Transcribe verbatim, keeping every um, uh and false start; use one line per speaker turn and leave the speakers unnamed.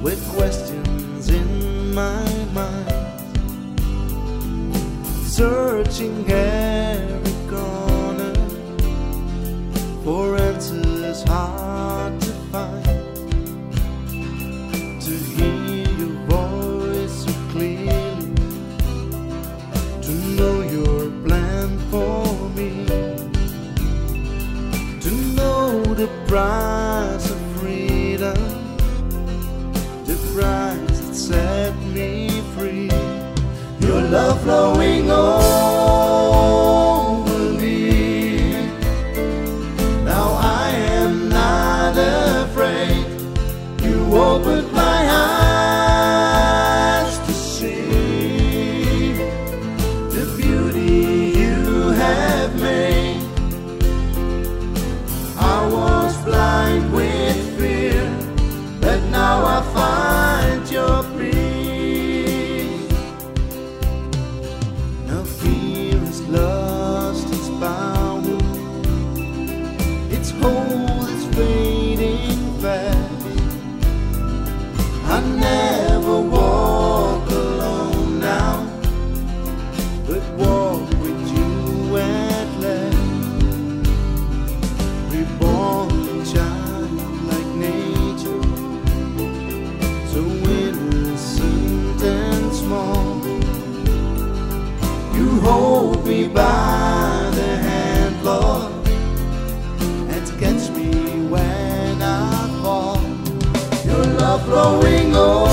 with questions in my mind, searching every corner for answers hard to find. To hear your voice so clearly, to know your plan for me, to know the price of freedom, the price that set me free. Your love flowing over me. Now I am not afraid. You opened my eyes to see the beauty you have made. I was blind with fear, but now I find your peace. Now fear has lost its power, its hold is fading fast. I never walk alone now, but walk with you at last. Reborn child like nature, so innocent and small. You hold me by the hand, Lord, and catch me when I fall. Your love flowing over